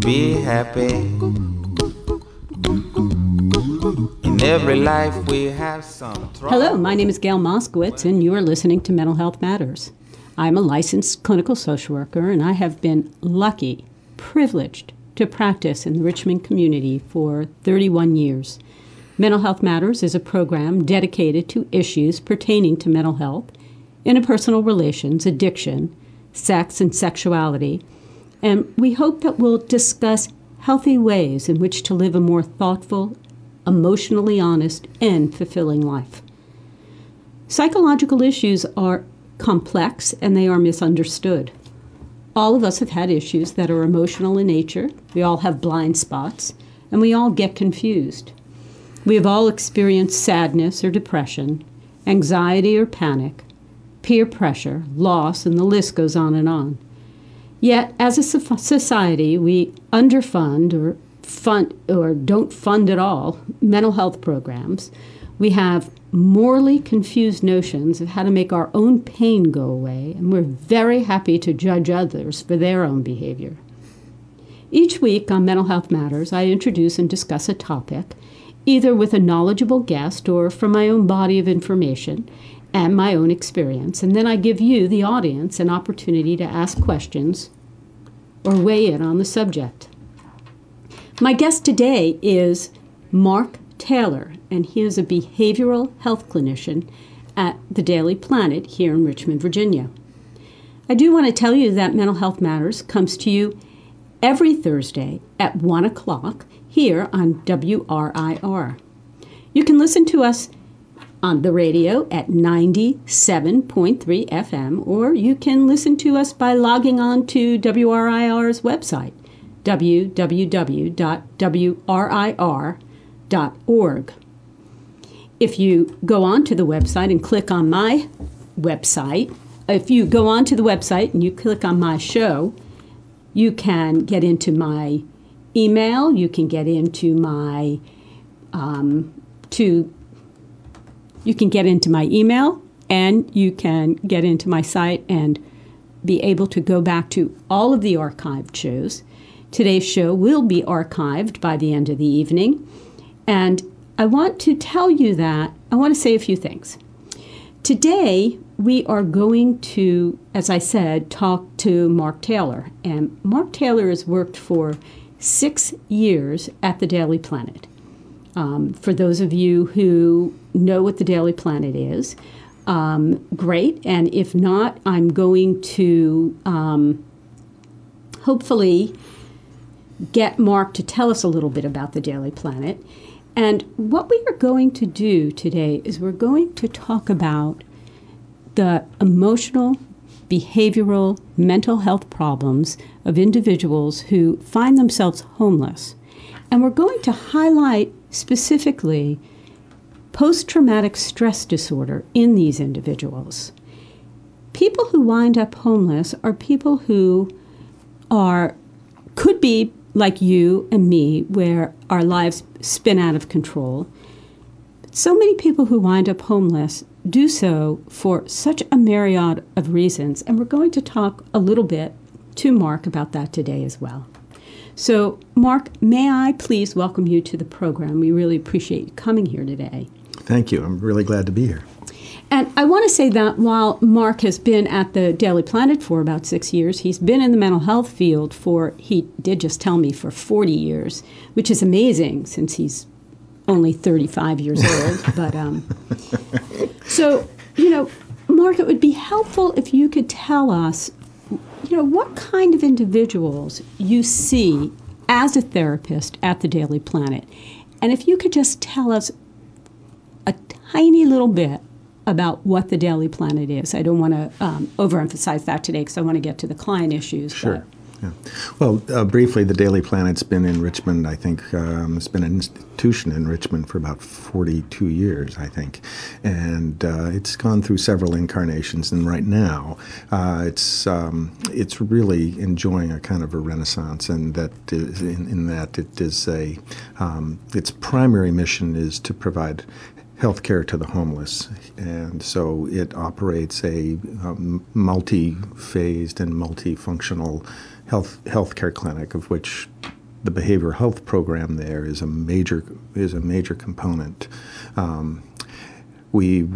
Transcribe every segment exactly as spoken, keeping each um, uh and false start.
be happy. In every life we have some trouble. Hello, my name is Gail Moskowitz, and you are listening to Mental Health Matters. I'm a licensed clinical social worker, and I have been lucky, privileged to practice in the Richmond community for thirty-one years. Mental Health Matters is a program dedicated to issues pertaining to mental health, interpersonal relations, addiction, sex, and sexuality, and we hope that we'll discuss healthy ways in which to live a more thoughtful, emotionally honest, and fulfilling life. Psychological issues are complex and they are misunderstood. All of us have had issues that are emotional in nature. We all have blind spots, and we all get confused. We have all experienced sadness or depression, anxiety or panic, peer pressure, loss, and the list goes on and on. Yet, as a society, we underfund or fund or don't fund at all mental health programs. We have morally confused notions of how to make our own pain go away, and we're very happy to judge others for their own behavior. Each week on Mental Health Matters, I introduce and discuss a topic, either with a knowledgeable guest or from my own body of information and my own experience, and then I give you, the audience, an opportunity to ask questions or weigh in on the subject. My guest today is Mark Taylor, and he is a behavioral health clinician at the Daily Planet here in Richmond, Virginia. I do want to tell you that Mental Health Matters comes to you every Thursday at one o'clock here on W R I R. You can listen to us on the radio at ninety-seven point three F M, or you can listen to us by logging on to W R I R's website, w w w dot w r i r dot org. If you go on to the website and click on my website, if you go on to the website and you click on my show, you can get into my email, you can get into my, um, to, you can get into my email, and you can get into my site and be able to go back to all of the archived shows. Today's show will be archived by the end of the evening. And I want to tell you that, I want to say a few things. Today, we are going to, as I said, talk to Mark Taylor. And Mark Taylor has worked for six years at the Daily Planet. Um, for those of you who know what the Daily Planet is, um, great. And if not, I'm going to um, hopefully get Mark to tell us a little bit about the Daily Planet. And what we are going to do today is we're going to talk about the emotional, behavioral, mental health problems of individuals who find themselves homeless. And we're going to highlight specifically post-traumatic stress disorder in these individuals. People who wind up homeless are people who are, could be like you and me, where our lives spin out of control. So many people who wind up homeless do so for such a myriad of reasons, and we're going to talk a little bit to Mark about that today as well. So, Mark, may I please welcome you to the program? We really appreciate you coming here today. Thank you. I'm really glad to be here. And I want to say that while Mark has been at the Daily Planet for about six years, he's been in the mental health field for, he did just tell me, for forty years, which is amazing since he's only thirty-five years old. But um, so, you know, Mark, it would be helpful if you could tell us, you know, what kind of individuals you see as a therapist at the Daily Planet. And if you could just tell us a tiny little bit about what the Daily Planet is. I don't want to um, overemphasize that today because I want to get to the client issues. Sure. Yeah. Well, uh, briefly, the Daily Planet's been in Richmond, I think. Um, it's been an institution in Richmond for about forty-two years, I think. And uh, it's gone through several incarnations. And right now, uh, it's um, it's really enjoying a kind of a renaissance. And that is, in, in that it is a, um, its primary mission is to provide healthcare to the homeless, and so it operates a um, multi-phased and multifunctional health healthcare clinic, of which the behavioral health program there is a major is a major component. Um, we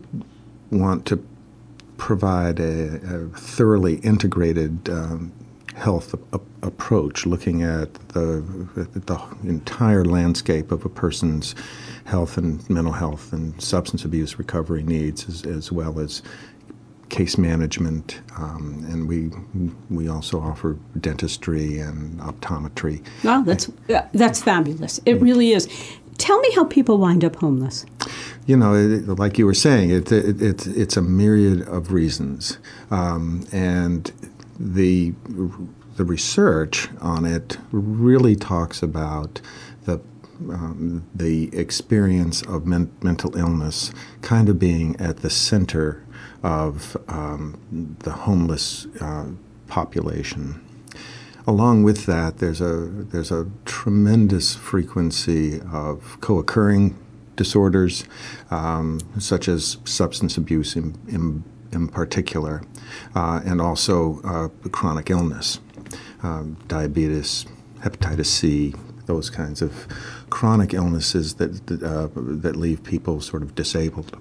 want to provide a, a thoroughly integrated um, health a- approach, looking at the the entire landscape of a person's health and mental health and substance abuse recovery needs, as, as well as case management, um, and we we also offer dentistry and optometry. Wow, that's uh, that's fabulous. It really is. Tell me how people wind up homeless. You know, it, like you were saying, it, it, it, it's a myriad of reasons, um, and the the research on it really talks about the um, the experience of men- mental illness kind of being at the center of um, the homeless uh, population. Along with that, there's a there's a tremendous frequency of co-occurring disorders, um, such as substance abuse in, in, in particular, uh, and also uh, chronic illness, um, diabetes, hepatitis C, those kinds of chronic illnesses that that, uh, that leave people sort of disabled.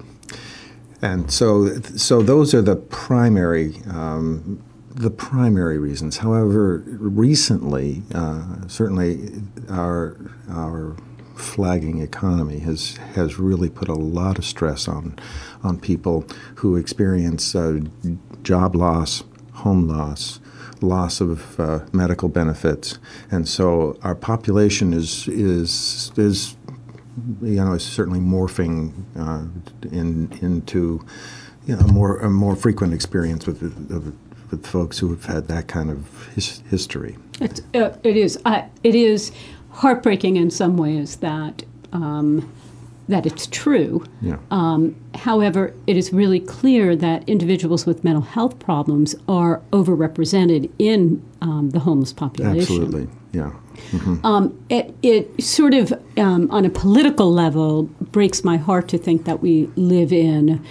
And so, so those are the primary, um, the primary reasons. However, recently, uh, certainly, our our flagging economy has has really put a lot of stress on on people who experience uh, job loss, home loss, loss of uh, medical benefits, and so our population is is is. You know, is certainly morphing uh, in into you know more a more frequent experience with with, with folks who have had that kind of his, history. It's, uh, it is. Uh, it is heartbreaking in some ways that um, that it's true. Yeah. Um, however, it is really clear that individuals with mental health problems are overrepresented in um, the homeless population. Absolutely. Yeah. Mm-hmm. Um, it, it sort of, um, on a political level, breaks my heart to think that we live in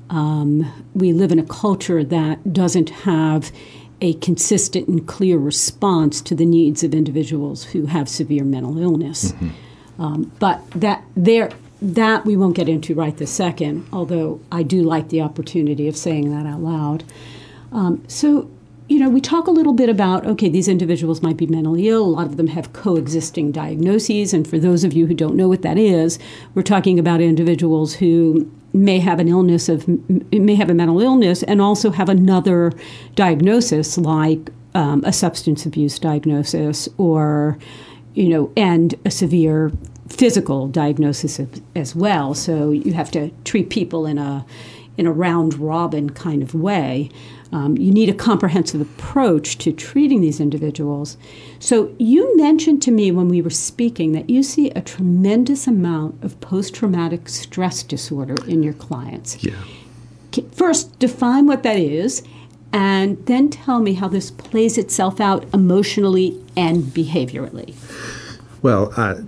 um, we live in a culture that doesn't have a consistent and clear response to the needs of individuals who have severe mental illness. Mm-hmm. Um, but that there that we won't get into right this second, although I do like the opportunity of saying that out loud. Um, so. You know, we talk a little bit about, okay, these individuals might be mentally ill. A lot of them have coexisting diagnoses. And for those of you who don't know what that is, we're talking about individuals who may have an illness of, may have a mental illness and also have another diagnosis like um, a substance abuse diagnosis or, you know, and a severe physical diagnosis as well. So you have to treat people in a in a round robin kind of way. Um, you need a comprehensive approach to treating these individuals. So you mentioned to me when we were speaking that you see a tremendous amount of post-traumatic stress disorder in your clients. Yeah. First, define what that is, and then tell me how this plays itself out emotionally and behaviorally. Well, uh,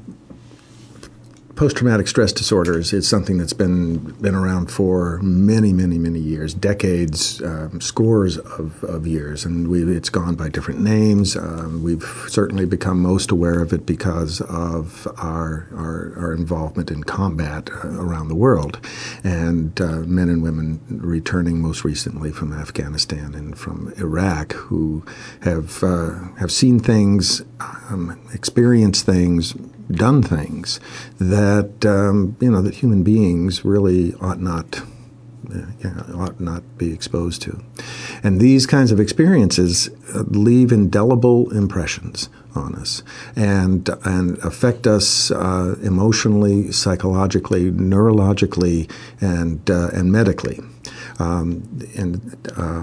post-traumatic stress disorders is something that's been been around for many, many, many years, decades, um, scores of, of years, and we, it's gone by different names. Um, we've certainly become most aware of it because of our our, our involvement in combat uh, around the world, and uh, men and women returning most recently from Afghanistan and from Iraq who have uh, have seen things, um, experienced things, done things that um, you know that human beings really ought not uh, you know, ought not be exposed to, and these kinds of experiences uh, leave indelible impressions on us and and affect us uh, emotionally, psychologically, neurologically, and uh, and medically, um, and uh,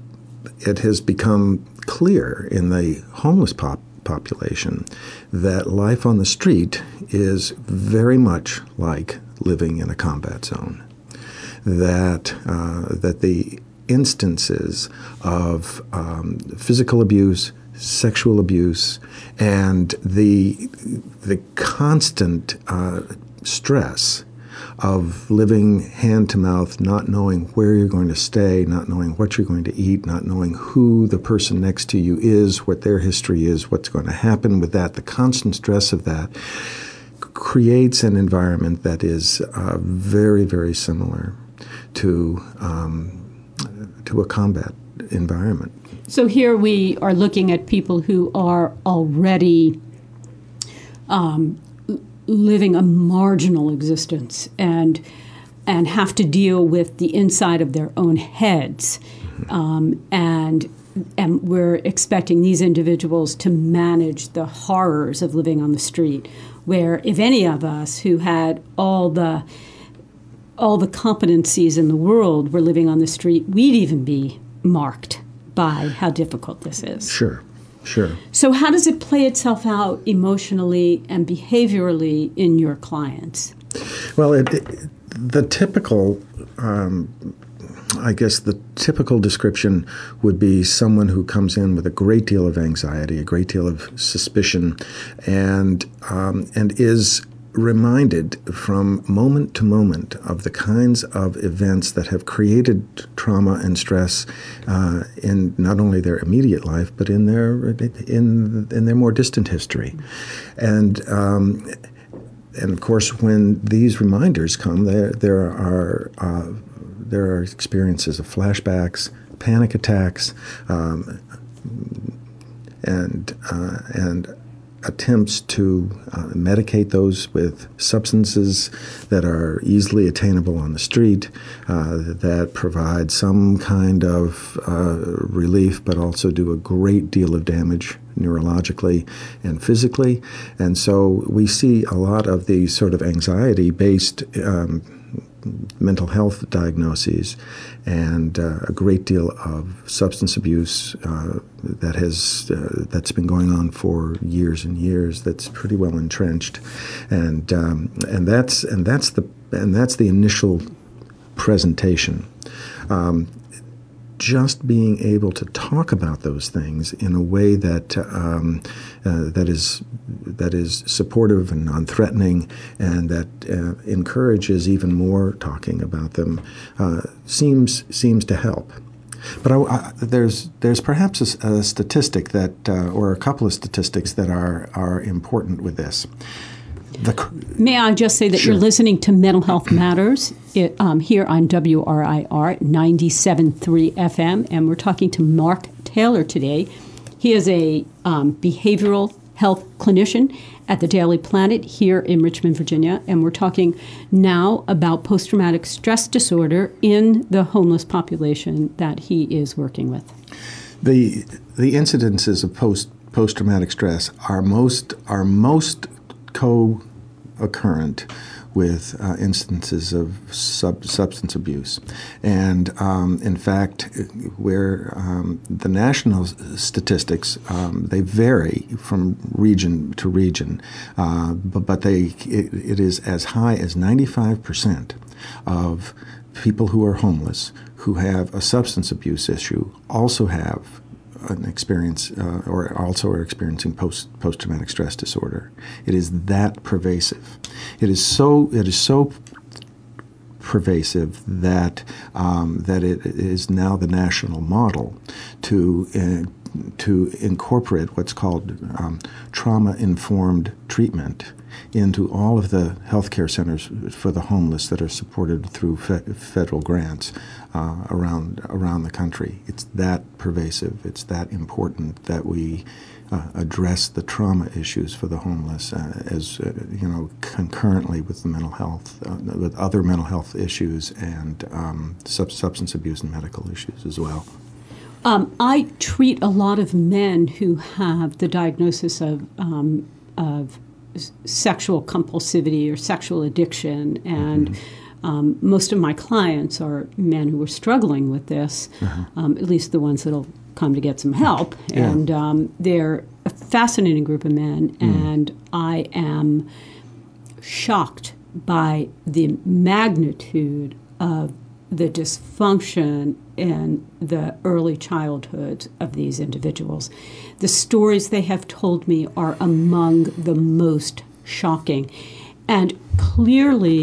it has become clear in the homeless pop. population that life on the street is very much like living in a combat zone. That uh, that the instances of um, physical abuse, sexual abuse, and the the constant uh, stress of living hand to mouth, not knowing where you're going to stay, not knowing what you're going to eat, not knowing who the person next to you is, what their history is, what's going to happen with that. The constant stress of that creates an environment that is uh, very, very similar to um, to a combat environment. So here we are looking at people who are already um, living a marginal existence and and have to deal with the inside of their own heads, um, and and we're expecting these individuals to manage the horrors of living on the street. Where if any of us who had all the all the competencies in the world were living on the street, we'd even be marked by how difficult this is. Sure, sure. So how does it play itself out emotionally and behaviorally in your clients? Well, it, it, the typical, um, I guess the typical description would be someone who comes in with a great deal of anxiety, a great deal of suspicion, and um, and is reminded from moment to moment of the kinds of events that have created trauma and stress uh, in not only their immediate life, but in their in in their more distant history, and. Um, and of course, when these reminders come, there there are uh, there are experiences of flashbacks, panic attacks, um, and uh, and. attempts to uh, medicate those with substances that are easily attainable on the street, uh, that provide some kind of uh, relief, but also do a great deal of damage neurologically and physically. And so we see a lot of these sort of anxiety-based um, mental health diagnoses and uh, a great deal of substance abuse uh, that has uh, that's been going on for years and years. That's pretty well entrenched, and um, and that's and that's the and that's the initial presentation. Um, just being able to talk about those things in a way that um, uh, that is that is supportive and non-threatening, and that uh, encourages even more talking about them uh, seems seems to help. But I, I, there's there's perhaps a, a statistic that, uh, or a couple of statistics that are are important with this. The, May I just say that sure. You're listening to Mental Health Matters it, um, here on W R I R ninety-seven point three F M, and we're talking to Mark Taylor today. He is a um, behavioral health clinician at the Daily Planet here in Richmond, Virginia, and we're talking now about post-traumatic stress disorder in the homeless population that he is working with. The the incidences of post post-traumatic stress are most are most co-occurrent with uh, instances of sub- substance abuse. And um, in fact, where um, the national statistics, um, they vary from region to region, uh, but, but they it, it is as high as ninety-five percent of people who are homeless who have a substance abuse issue also have an experience uh, or also are experiencing post post-traumatic stress disorder. It is that pervasive. It is so it is so pervasive that um, that it is now the national model to uh, to incorporate what's called um, trauma-informed treatment into all of the healthcare centers for the homeless that are supported through fe- federal grants uh, around around the country. It's that pervasive. It's that important that we uh, address the trauma issues for the homeless uh, as uh, you know concurrently with the mental health, uh, with other mental health issues and um, sub- substance abuse and medical issues as well. Um, I treat a lot of men who have the diagnosis of um, of sexual compulsivity or sexual addiction, and mm-hmm. um, most of my clients are men who are struggling with this, uh-huh. um, at least the ones that'll come to get some help. Yeah. And um, they're a fascinating group of men, mm. and I am shocked by the magnitude of the dysfunction in the early childhood of these individuals. The stories they have told me are among the most shocking. And clearly,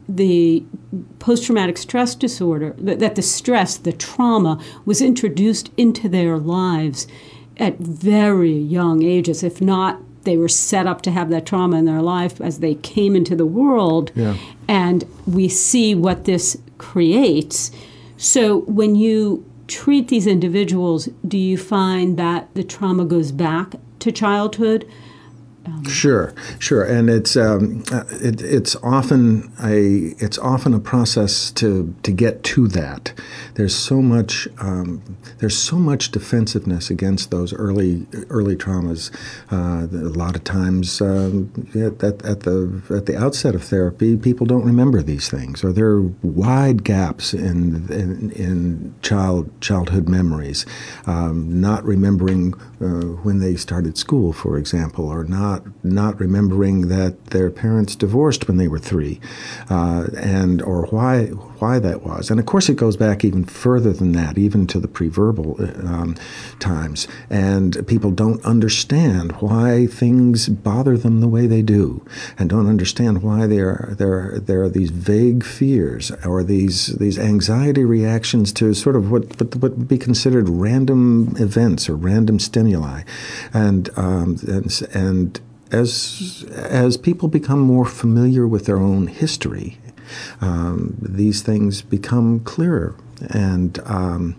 the post-traumatic stress disorder, that, that the stress, the trauma was introduced into their lives at very young ages. If not, they were set up to have that trauma in their life as they came into the world. Yeah. And we see what this creates. So when you treat these individuals, do you find that the trauma goes back to childhood? Um, Sure, sure, and it's um, it, it's often a it's often a process to to get to that. There's so much um, there's so much defensiveness against those early early traumas. Uh, a lot of times, um, at, at, at the at the outset of therapy, people don't remember these things, or there are wide gaps in in, in child childhood memories, um, not remembering uh, when they started school, for example, or not. not remembering that their parents divorced when they were three, uh, and or why why that was. And of course it goes back even further than that, even to the pre-verbal um, times. And people don't understand why things bother them the way they do, and don't understand why there there there are these vague fears or these these anxiety reactions to sort of what what, what would be considered random events or random stimuli, and um, and and As as people become more familiar with their own history, um, these things become clearer, and um,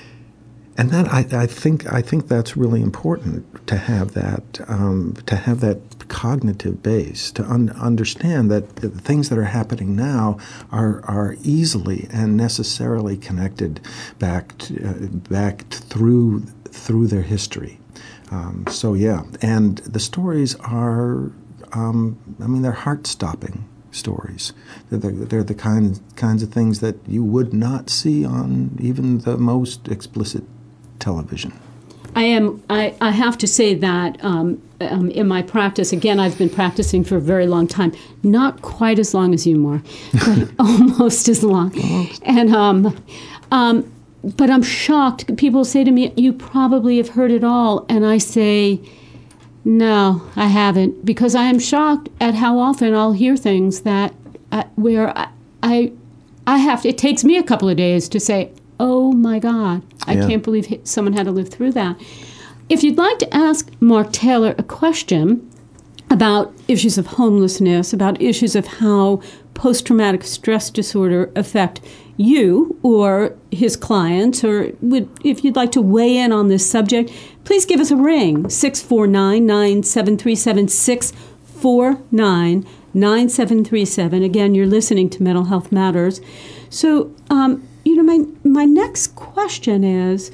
and that I, I think I think that's really important to have that um, to have that cognitive base, to un- understand that the things that are happening now are are easily and necessarily connected back to, uh, back through through their history. Um, so yeah, and the stories are, um, I mean, they're heart-stopping stories. They're the, they're the kind kinds of things that you would not see on even the most explicit television. I am. I, I have to say that um, um, in my practice, again, I've been practicing for a very long time. Not quite as long as you, Moore, but almost as long. Almost. And um, um, But I'm shocked. People say to me, you probably have heard it all. And I say, no, I haven't. Because I am shocked at how often I'll hear things that uh, where I, I I have to, it takes me a couple of days to say, oh my God, I yeah. can't believe someone had to live through that. If you'd like to ask Mark Taylor a question about issues of homelessness, about issues of how post-traumatic stress disorder affect you or his clients, or would, if you'd like to weigh in on this subject, please give us a ring, six four nine, nine seven three seven, six four nine, nine seven three seven. Again, you're listening to Mental Health Matters. So, um, you know, my, my next question is,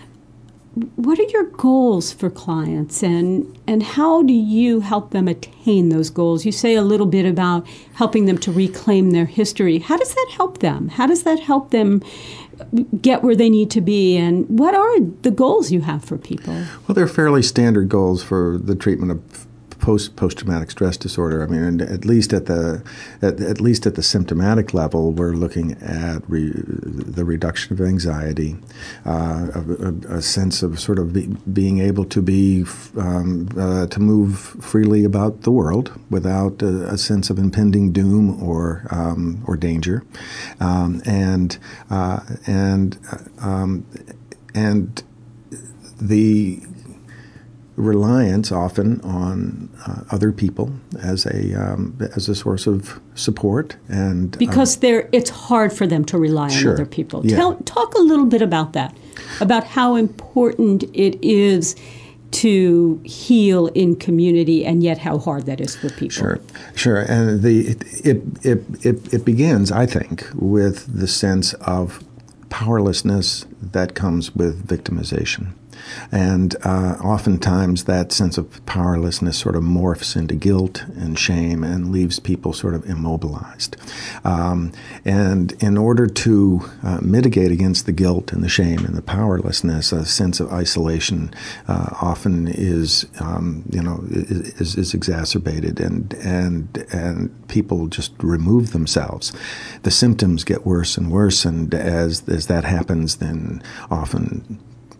what are your goals for clients, and, and how do you help them attain those goals? You say a little bit about helping them to reclaim their history. How does that help them? How does that help them get where they need to be? And what are the goals you have for people? Well, they're fairly standard goals for the treatment of post post-traumatic stress disorder. I mean, at least at the at, at least at the symptomatic level, we're looking at re, the reduction of anxiety, uh, a, a sense of sort of be, being able to be um, uh, to move freely about the world without a, a sense of impending doom or um, or danger, um, and uh, and um, and the reliance often on uh, other people as a um, as a source of support, and because uh, they're it's hard for them to rely sure. on other people. Yeah. Tell, talk a little bit about that, about how important it is to heal in community, and yet how hard that is for people. Sure, sure, and the it it it, it, it begins, I think, with the sense of powerlessness that comes with victimization. And uh, oftentimes that sense of powerlessness sort of morphs into guilt and shame and leaves people sort of immobilized. Um, and in order to uh, mitigate against the guilt and the shame and the powerlessness, a sense of isolation uh, often is, um, you know, is, is exacerbated, and and and people just remove themselves. The symptoms get worse and worse, and as as that happens, then often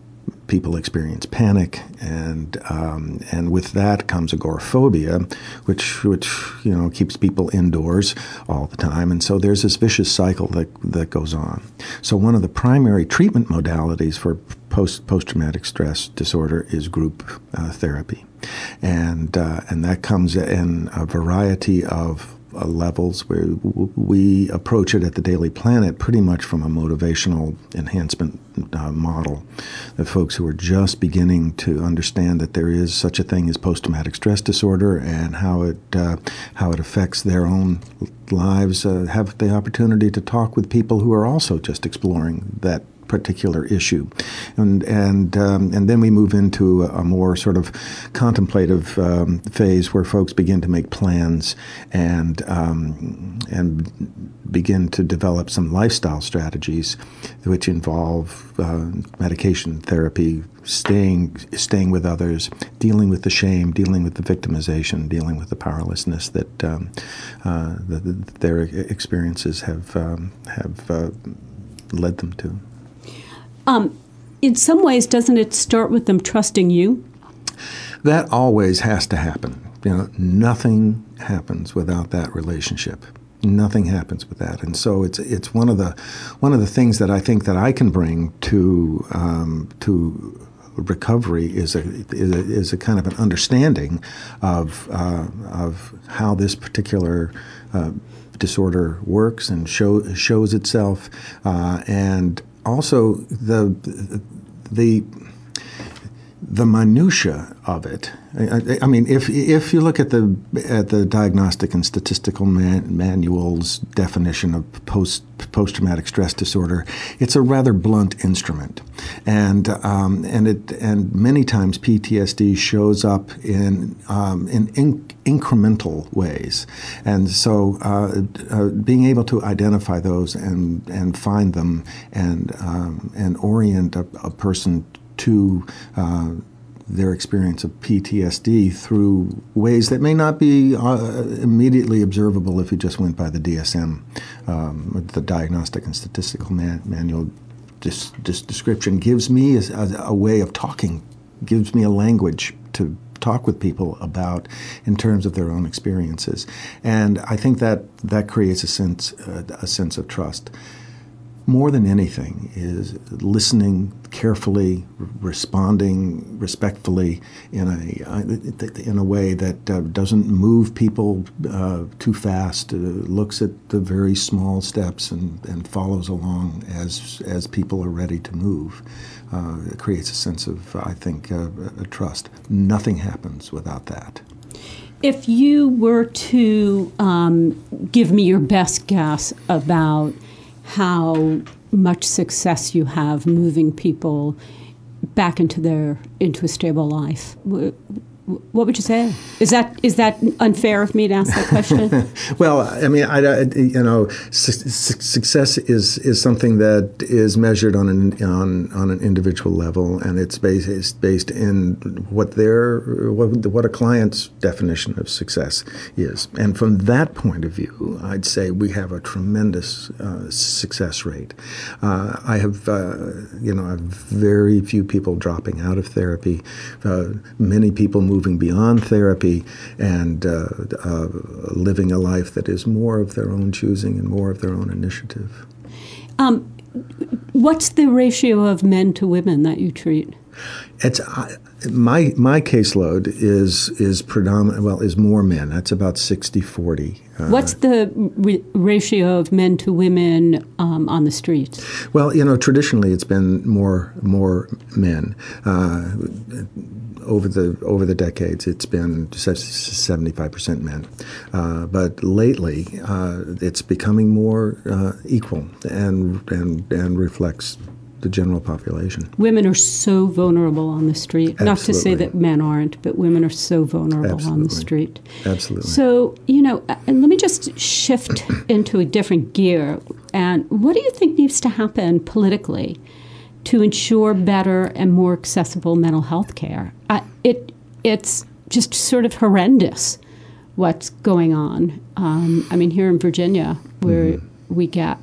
people experience panic, and um, and with that comes agoraphobia, which which you know keeps people indoors all the time, and so there's this vicious cycle that that goes on. So one of the primary treatment modalities for post post traumatic stress disorder is group uh, therapy, and uh, and that comes in a variety of Uh, levels where w- we approach it at the Daily Planet pretty much from a motivational enhancement uh, model. The folks who are just beginning to understand that there is such a thing as post-traumatic stress disorder and how it uh, how it affects their own lives uh, have the opportunity to talk with people who are also just exploring that particular issue, and and um, and then we move into a more sort of contemplative um, phase where folks begin to make plans and um, and begin to develop some lifestyle strategies, which involve uh, medication therapy, staying staying with others, dealing with the shame, dealing with the victimization, dealing with the powerlessness that um, uh, that their experiences have um, have uh, led them to. Um, in some ways, doesn't it start with them trusting you? That always has to happen. You know, nothing happens without that relationship. Nothing happens with that, and so it's it's one of the one of the things that I think that I can bring to um, to recovery is a, is a is a kind of an understanding of uh, of how this particular uh, disorder works and show, shows itself, uh, and also the the the minutia of it. I, I mean, if if you look at the at the Diagnostic and Statistical man, Manual's definition of post post traumatic stress disorder, it's a rather blunt instrument, and um, and it and many times P T S D shows up in um, in, in incremental ways, and so uh, uh, being able to identify those and and find them and um, and orient a, a person to uh, their experience of P T S D through ways that may not be uh, immediately observable if you just went by the D S M, um, the Diagnostic and Statistical Man- Manual dis- dis- description, gives me a, a way of talking, gives me a language to talk with people about in terms of their own experiences. And I think that that creates a sense, uh, a sense of trust. More than anything is listening carefully, responding respectfully in a in a way that uh, doesn't move people uh, too fast, uh, looks at the very small steps and, and follows along as as people are ready to move. Uh, it creates a sense of, I think, uh, a trust. Nothing happens without that. If you were to um, give me your best guess about how much success you have moving people back into their into a stable life, what would you say? Is that is that unfair of me to ask that question? Well, I mean, I, I, you know, su- su- success is is something that is measured on an on, on an individual level, and it's based it's based in what their what, what a client's definition of success is. And from that point of view, I'd say we have a tremendous uh, success rate. Uh, I have, uh, you know, I have very few people dropping out of therapy. Uh, many people move moving beyond therapy and uh, uh, living a life that is more of their own choosing and more of their own initiative. Um, what's the ratio of men to women that you treat? It's uh, my my caseload is is predominant. Well, is more men. That's about sixty forty. Uh, What's the re- ratio of men to women um, on the streets? Well, you know, traditionally it's been more more men. Uh, over the over the decades, it's been seventy-five percent men. Uh, but lately, uh, it's becoming more uh, equal and and and reflects the general population. Women are so vulnerable on the street. Absolutely. Not to say that men aren't, but women are so vulnerable Absolutely. on the street. Absolutely. So, you know, and let me just shift into a different gear. And what do you think needs to happen politically to ensure better and more accessible mental health care? Uh, it it's just sort of horrendous what's going on. Um, I mean, here in Virginia, where mm-hmm. we get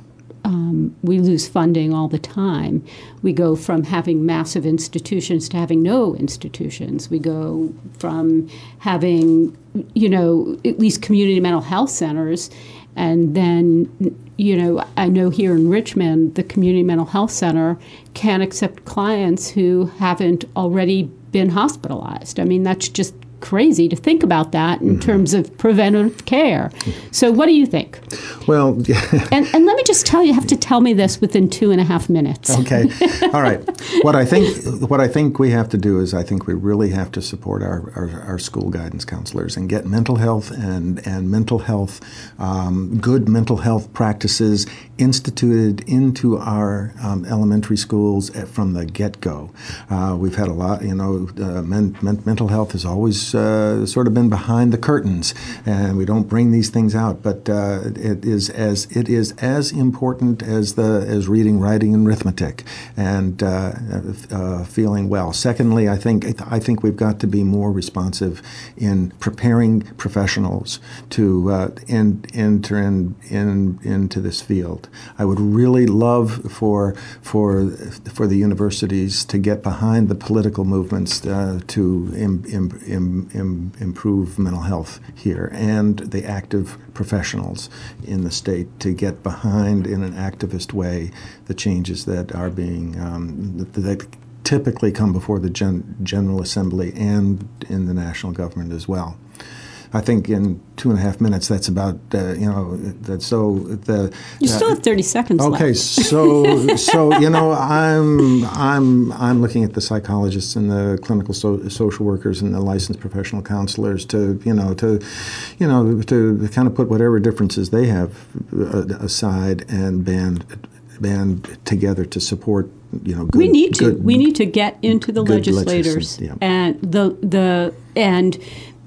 um, we lose funding all the time. We go from having massive institutions to having no institutions. We go from having, you know, at least community mental health centers. And then, you know, I know here in Richmond, the Community Mental Health Center can't accept clients who haven't already been hospitalized. I mean, that's just crazy to think about that in mm-hmm. terms of preventive care. So what do you think? Well, and, and let me just tell you, you have to tell me this within two and a half minutes. Okay. All right. What I think what I think we have to do is I think we really have to support our, our, our school guidance counselors and get mental health and, and mental health, um, good mental health practices instituted into our um, elementary schools from the get-go. Uh, we've had a lot, you know, uh, men, men, mental health has always uh, sort of been behind the curtains, and we don't bring these things out, but uh, it is as it is as important as the as reading, writing, and arithmetic, and uh, uh, feeling well. Secondly, I think I think we've got to be more responsive in preparing professionals to uh, in, enter in, in into this field. I would really love for for for the universities to get behind the political movements uh, to im, im, im, im, improve mental health here, and the active professionals in the state to get behind in an activist way the changes that are being um, that, that typically come before the Gen- General Assembly and in the national government as well. I think in two and a half minutes, that's about, uh, you know, that's so the... You still uh, have thirty seconds left. Okay, so, so you know, I'm, I'm, I'm looking at the psychologists and the clinical so, social workers and the licensed professional counselors to, you know, to, you know, to kind of put whatever differences they have aside and band, band together to support, you know, good, we need to. Good, we need to get into the legislators yeah. and the the and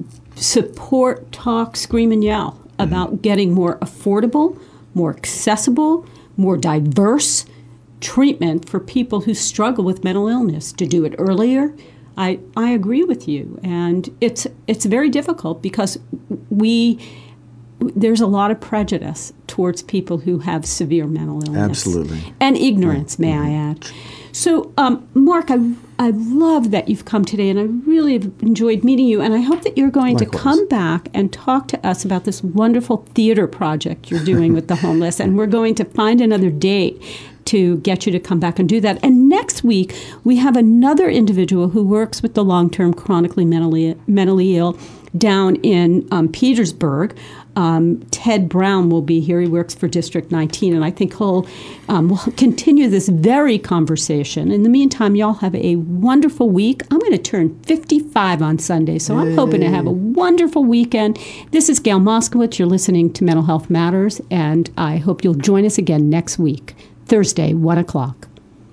support, talk, scream, and yell about mm-hmm. getting more affordable, more accessible, more diverse treatment for people who struggle with mental illness. To do it earlier, I I agree with you, and it's it's very difficult because we. There's a lot of prejudice towards people who have severe mental illness. Absolutely. And ignorance, mm-hmm. may I add. So, um, Mark, I, I love that you've come today, and I really have enjoyed meeting you, and I hope that you're going Likewise. to come back and talk to us about this wonderful theater project you're doing with the homeless, and we're going to find another date to get you to come back and do that. And next week, we have another individual who works with the long-term chronically mentally, mentally ill down in um, Petersburg. Um, Ted Brown will be here. He works for District nineteen, and I think he'll um, will continue this very conversation. In the meantime, y'all have a wonderful week. I'm going to turn fifty-five on Sunday, so I'm Yay. hoping to have a wonderful weekend. This is Gail Moskowitz. You're listening to Mental Health Matters, and I hope you'll join us again next week, Thursday, one o'clock.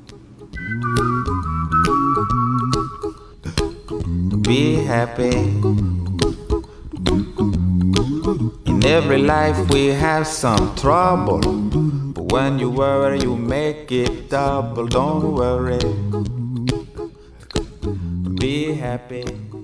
Be happy. In every life we have some trouble, but when you worry you make it double. Don't worry, be happy.